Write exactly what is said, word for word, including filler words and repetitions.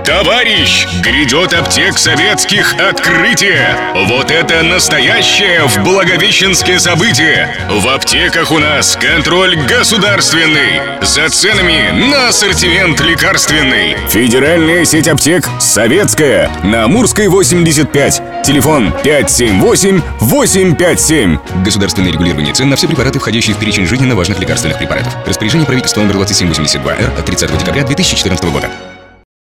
Товарищ, грядет аптек советских открытие. Вот это настоящее в Благовещенске событие. В аптеках у нас контроль государственный. За ценами на ассортимент лекарственный. Федеральная сеть аптек «Советская» на Амурской восемьдесят пять. Телефон пять семь восемь восемь пять семь. Государственное регулирование цен на все препараты, входящие в перечень жизненно важных лекарственных препаратов. Распоряжение правительства номер двадцать семь восемьдесят два эр от тридцатого декабря две тысячи четырнадцатого года.